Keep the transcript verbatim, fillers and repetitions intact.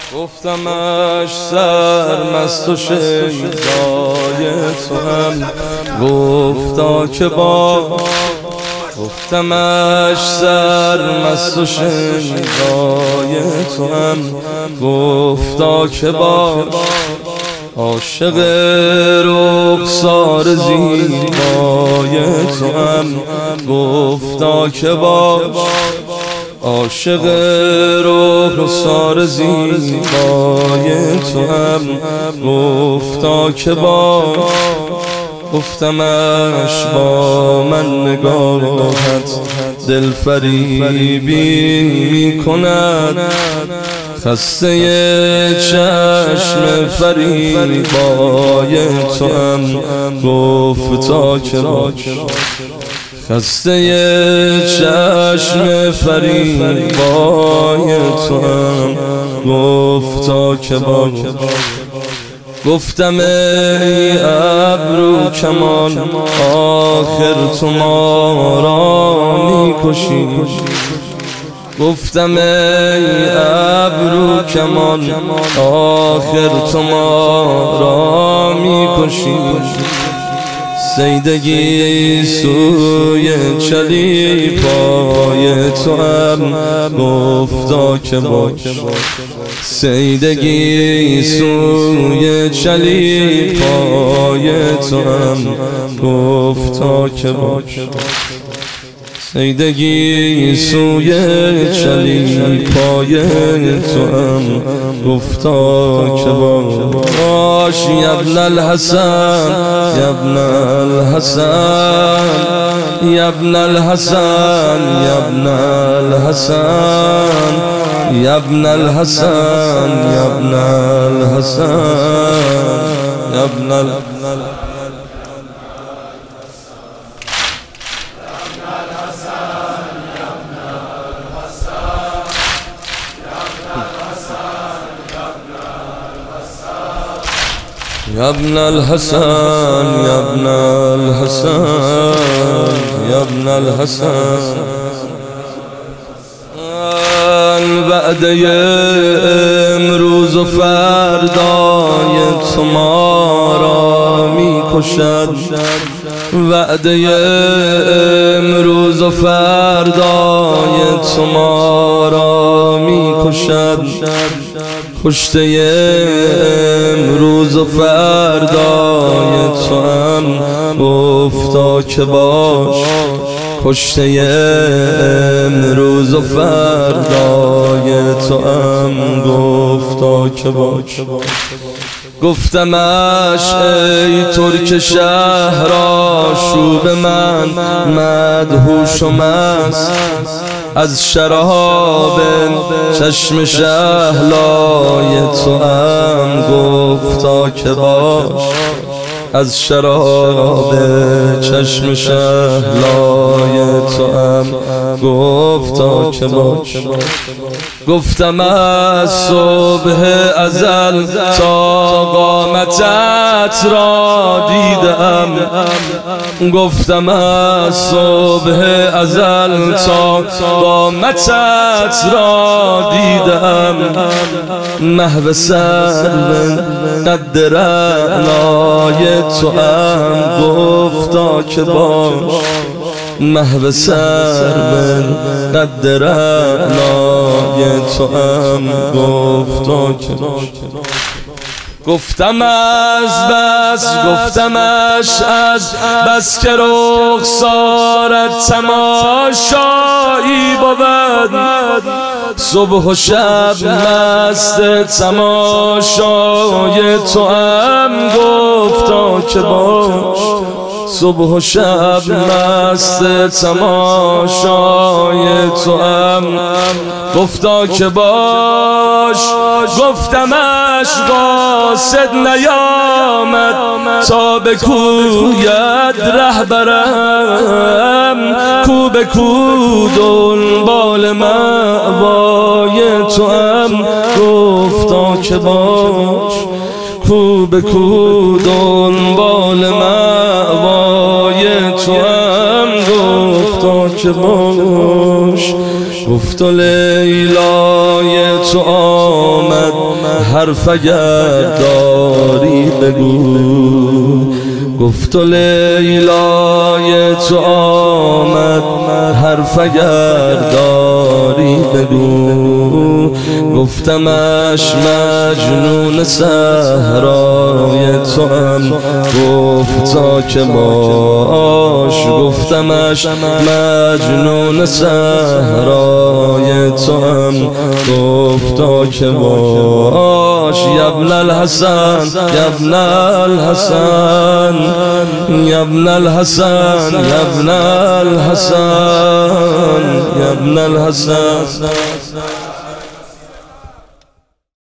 گفتمش سرمست و شیدای تو هم گفتا که باش. گفتمش سرمست و شیدای تو هم گفتا که باش. عاشق رخسار زیبای تو هم گفتا که باش. عاشق رخسار زیبای تو هم گفتا که باش. گفتمش با من نگاهت دل فریبی می کند، خسته چشم فریبای تو هم گفتا که باش. خسته چشم فریبای تو هم گفتا که باش. گفتم ای ابرو کمان آخر تو ما را می کشی. گفتم ای ابرو کمان آخر تو ما را می کشی. سیدگی سوی چلی پای تو هم گفتا که باش. سیدگی سوی چلی پای تو هم گفتا که باش. سیدگی سوی چلی پای تو هم گفتا که باش. یبن الحسن یبن الحسن یبن الحسن یبن الحسن یبن الحسن یبن الحسن یبن الحسن يا ابن الحسن يا ابن الحسن يا ابن الحسن. وعده امروز و فردای تو ما را می کشد. وعده امروز و فردای تو ما را می کشد. کشته امروز و فردای تو هم گفتا که باش. کشته امروز و فردای تو هم گفتا که باش. گفتمش ای ترک شهرآشوب من مدهوش و مست، از شراب چشم شهلای تو هم گفتا که باش. از شراب چشم شهلای تو هم گفتا که باش. گفتم از صبح ازل تا قامتت را دیدم. گفتم از صبح ازل تا قامتت را دیدم. محو سرو قد رعنای تو هم گفتا که باش. محو سرو قد رعنای تو هم گفتا که باش. گفتم از بس گفتمش از بس که رخسارت تماشایی بود. صبح و شب مست تماشای تو هم گفتا که باش. صبح و شب مست تماشای تو هم گفتا که باش. گفتمش قاصد نیامد تا به کویت رهبرم. کو به کو دنبال مأوای تو هم گفتا که باش. کو به کو دنبال مأوای تو هم گفتا که باش. گفت لیلای تو آمد، حرف اگر داری بگو. گفت و لیلای تو آمد، حرف اگر داری بگو. گفتمش مجنون صحرای تو هم، گفتا که باش. گفتمش مجنون صحرای تو هم، گفتا که باش. یا ابن الحسن یا ابن الحسن یا ابن الحسن یا ابن الحسن یا ابن الحسن.